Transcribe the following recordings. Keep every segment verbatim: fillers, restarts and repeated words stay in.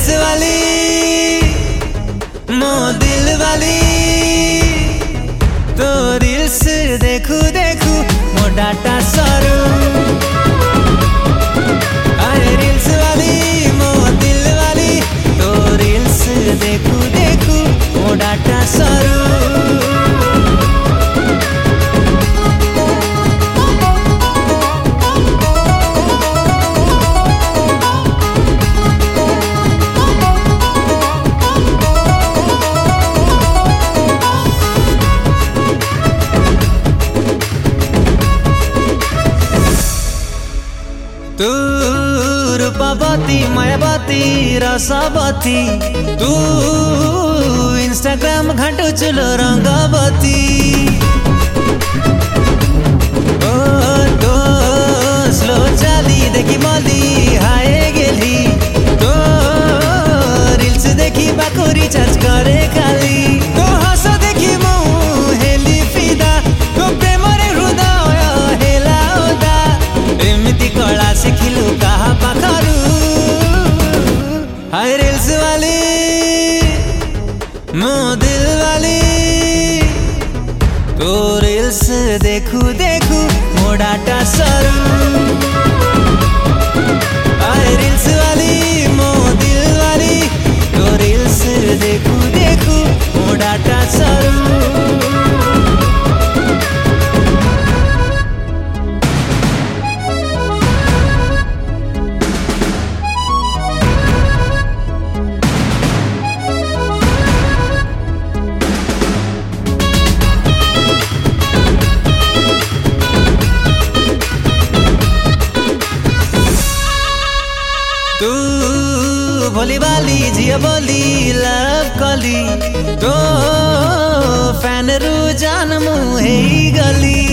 Reels वाली मो दिल वाली तो रील्स देखू देखू मो डाटा सरू अरे रील्स वाली मो दिल वाली तो रील्स देखू देखू मो डाटा सरू तू रूपवती मायावती रसवती तू इंस्टाग्राम घाटू चुलो रंगवती ओ तो स्लो चाली देखी मली हाय गेली तो रील्स देखी बाको रिचार्ज करे खाली तो हस देखी मु हेली फिदा तो प्रेम रे हृदय हेला ओदा एमिति कला शिखिलु कहा पाखरू हाय रील्स वाली मो दिल वाली तो रील्स देखू देखू मो डाटा सरू हाय रील्स वाली मो दिल वाली तो रील्स देखू देखू मो डाटा सरू तू भोली बाली जिया बोली लव कली तो फैन रु जान मु हे गली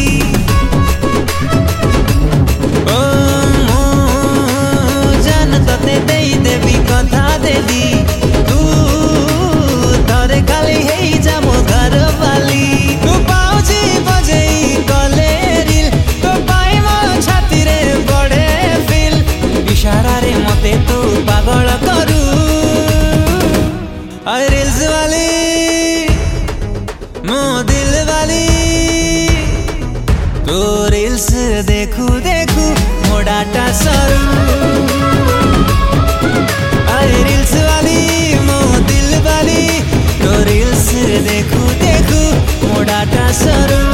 ओ मो जान तते देई देवी कथा देली तू तरे खाली हे जा मो घर वाली तू पाउजी बजेई कले रील तो पाई मो छाती रे बड़े फील इशारा रे मते तू पागल करू अरे रील्स वाली मो दिल वाली तो रील्स देखू देखू मो डाटा सरू अरे रील्स वाली मो दिल वाली तो रील्स देखू देखू मो डाटा सरू।